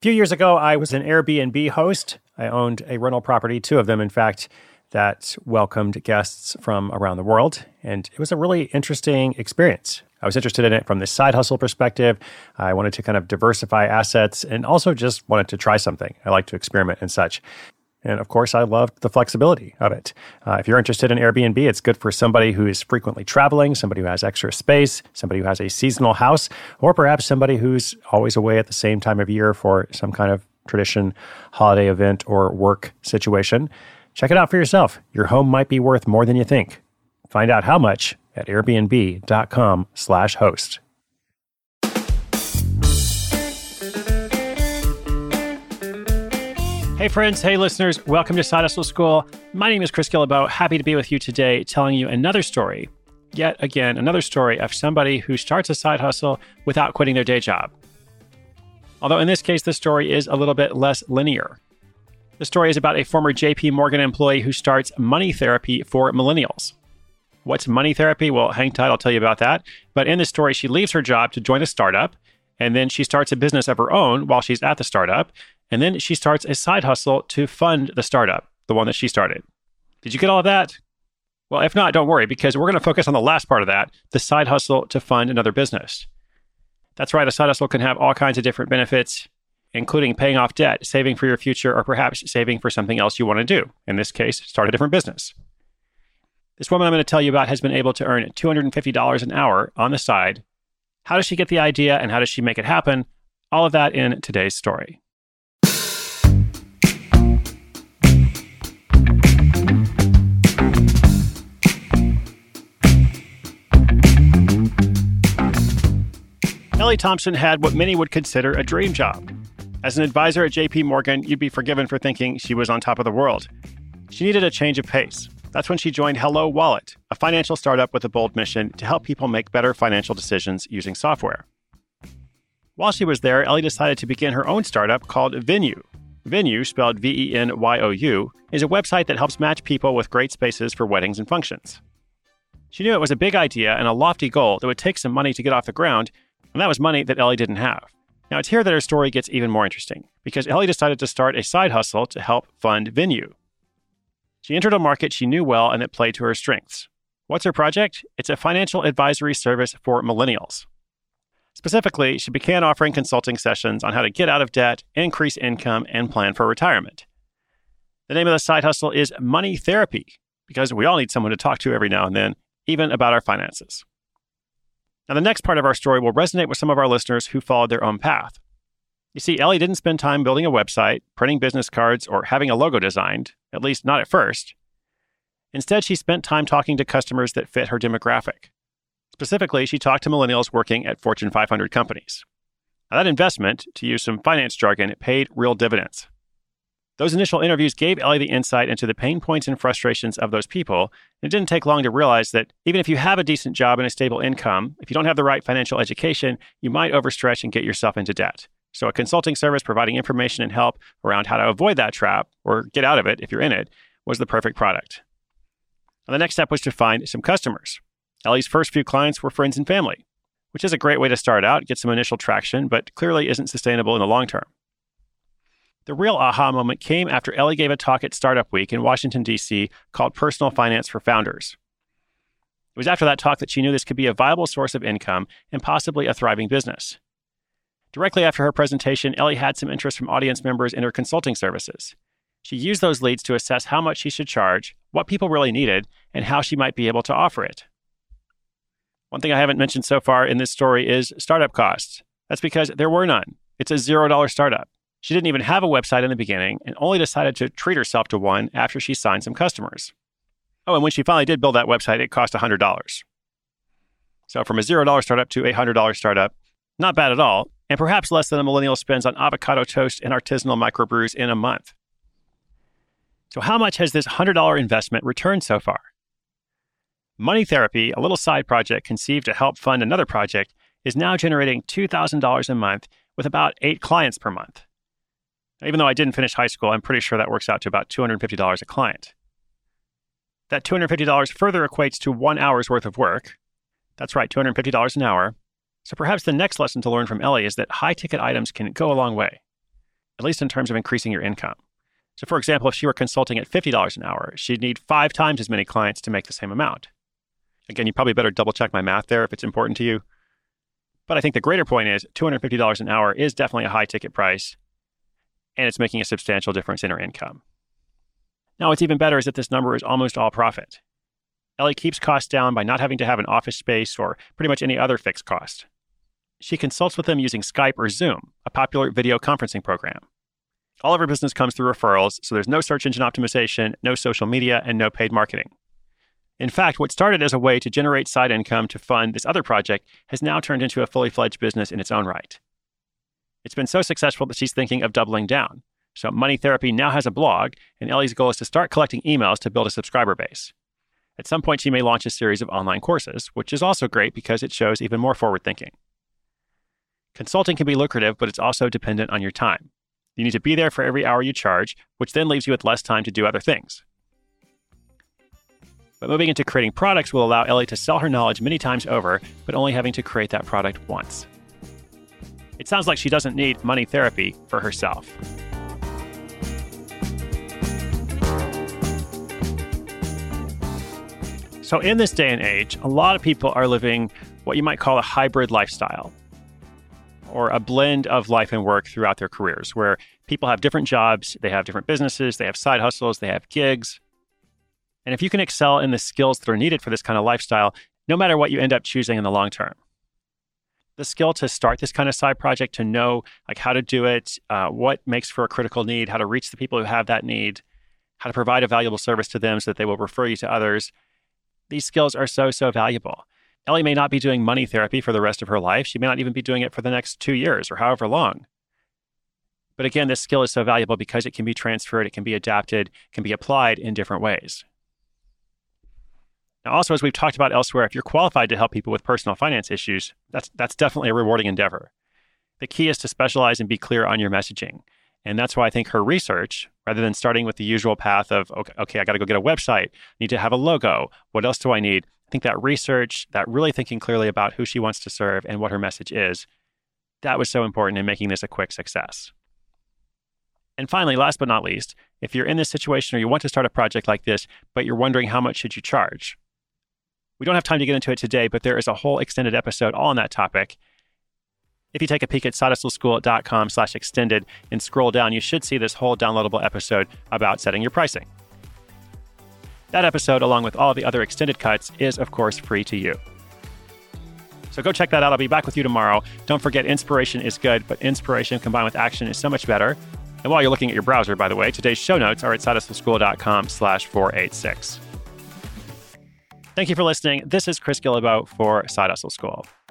few years ago, I was an Airbnb host. I owned a rental property, two of them, in fact, that welcomed guests from around the world. And it was a really interesting experience. I was interested in it from the side hustle perspective. I wanted to kind of diversify assets and also just wanted to try something. I like to experiment and such. And of course, I loved the flexibility of it. If you're interested in Airbnb, it's good for somebody who is frequently traveling, somebody who has extra space, somebody who has a seasonal house, or perhaps somebody who's always away at the same time of year for some kind of tradition, holiday event, or work situation. Check it out for yourself. Your home might be worth more than you think. Find out how much at airbnb.com/host. Hey friends, hey listeners, welcome to Side Hustle School. My name is Chris Guillebeau, happy to be with you today telling you another story, yet again, another story of somebody who starts a side hustle without quitting their day job. Although in this case, the story is a little bit less linear. The story is about a former JP Morgan employee who starts money therapy for millennials. What's money therapy? Well, hang tight, I'll tell you about that. But in this story, she leaves her job to join a startup, and then she starts a business of her own while she's at the startup. And then she starts a side hustle to fund the startup, the one that she started. Did you get all of that? Well, if not, don't worry, because we're going to focus on the last part of that, the side hustle to fund another business. That's right, a side hustle can have all kinds of different benefits, including paying off debt, saving for your future, or perhaps saving for something else you want to do. In this case, start a different business. This woman I'm going to tell you about has been able to earn $250 an hour on the side. How does she get the idea and how does she make it happen? All of that in today's story. Ellie Thompson had what many would consider a dream job. As an advisor at JP Morgan, you'd be forgiven for thinking she was on top of the world. She needed a change of pace. That's when she joined Hello Wallet, a financial startup with a bold mission to help people make better financial decisions using software. While she was there, Ellie decided to begin her own startup called Venue. Venue, spelled Venyu, is a website that helps match people with great spaces for weddings and functions. She knew it was a big idea and a lofty goal that would take some money to get off the ground, and that was money that Ellie didn't have. Now, it's here that her story gets even more interesting, because Ellie decided to start a side hustle to help fund Venue. She entered a market she knew well and that played to her strengths. What's her project? It's a financial advisory service for millennials. Specifically, she began offering consulting sessions on how to get out of debt, increase income, and plan for retirement. The name of the side hustle is Money Therapy, because we all need someone to talk to every now and then, even about our finances. Now, the next part of our story will resonate with some of our listeners who followed their own path. You see, Ellie didn't spend time building a website, printing business cards, or having a logo designed, at least not at first. Instead, she spent time talking to customers that fit her demographic. Specifically, she talked to millennials working at Fortune 500 companies. Now, that investment, to use some finance jargon, it paid real dividends. Those initial interviews gave Ellie the insight into the pain points and frustrations of those people. And it didn't take long to realize that even if you have a decent job and a stable income, if you don't have the right financial education, you might overstretch and get yourself into debt. So a consulting service providing information and help around how to avoid that trap or get out of it if you're in it was the perfect product. And the next step was to find some customers. Ellie's first few clients were friends and family, which is a great way to start out, get some initial traction, but clearly isn't sustainable in the long term. The real aha moment came after Ellie gave a talk at Startup Week in Washington, D.C. called Personal Finance for Founders. It was after that talk that she knew this could be a viable source of income and possibly a thriving business. Directly after her presentation, Ellie had some interest from audience members in her consulting services. She used those leads to assess how much she should charge, what people really needed, and how she might be able to offer it. One thing I haven't mentioned so far in this story is startup costs. That's because there were none. It's a $0 startup. She didn't even have a website in the beginning and only decided to treat herself to one after she signed some customers. Oh, and when she finally did build that website, it cost $100. So from a $0 startup to a $100 startup, not bad at all, and perhaps less than a millennial spends on avocado toast and artisanal microbrews in a month. So how much has this $100 investment returned so far? Money Therapy, a little side project conceived to help fund another project, is now generating $2,000 a month with about 8 clients per month. Even though I didn't finish high school, I'm pretty sure that works out to about $250 a client. That $250 further equates to 1 hour's worth of work. That's right, $250 an hour. So perhaps the next lesson to learn from Ellie is that high-ticket items can go a long way. at least in terms of increasing your income. So for example, if she were consulting at $50 an hour, she'd need 5 times as many clients to make the same amount. Again, you probably better double check my math there if it's important to you. But I think the greater point is $250 an hour is definitely a high ticket price, and it's making a substantial difference in her income. Now, what's even better is that this number is almost all profit. Ellie keeps costs down by not having to have an office space or pretty much any other fixed cost. She consults with them using Skype or Zoom, a popular video conferencing program. All of her business comes through referrals, so there's no search engine optimization, no social media, and no paid marketing. In fact, what started as a way to generate side income to fund this other project has now turned into a fully fledged business in its own right. It's been so successful that she's thinking of doubling down. So Money Therapy now has a blog, and Ellie's goal is to start collecting emails to build a subscriber base. At some point, she may launch a series of online courses, which is also great because it shows even more forward thinking. Consulting can be lucrative, but it's also dependent on your time. You need to be there for every hour you charge, which then leaves you with less time to do other things. But moving into creating products will allow Ellie to sell her knowledge many times over, but only having to create that product once. It sounds like she doesn't need Money Therapy for herself. So in this day and age, a lot of people are living what you might call a hybrid lifestyle, or a blend of life and work throughout their careers, where people have different jobs, they have different businesses, they have side hustles, they have gigs. And if you can excel in the skills that are needed for this kind of lifestyle, no matter what you end up choosing in the long term, the skill to start this kind of side project, to know how to do it, what makes for a critical need, how to reach the people who have that need, how to provide a valuable service to them so that they will refer you to others, these skills are so valuable. Ellie may not be doing Money Therapy for the rest of her life. She may not even be doing it for the next 2 years or however long. But again, this skill is so valuable because it can be transferred, it can be adapted, can be applied in different ways. Now, also, as we've talked about elsewhere, if you're qualified to help people with personal finance issues, that's definitely a rewarding endeavor. The key is to specialize and be clear on your messaging. And that's why I think her research, rather than starting with the usual path of, okay, I got to go get a website, need to have a logo, what else do I need? I think that research, that really thinking clearly about who she wants to serve and what her message is, that was so important in making this a quick success. And finally, last but not least, if you're in this situation or you want to start a project like this, but you're wondering how much should you charge? We don't have time to get into it today, but there is a whole extended episode all on that topic. If you take a peek at sidehustleschool.com/extended and scroll down, you should see this whole downloadable episode about setting your pricing. That episode, along with all the other extended cuts, is, of course, free to you. So go check that out. I'll be back with you tomorrow. Don't forget, inspiration is good, but inspiration combined with action is so much better. And while you're looking at your browser, by the way, today's show notes are at sidehustleschool.com/486. Thank you for listening. This is Chris Guillebeau for Side Hustle School.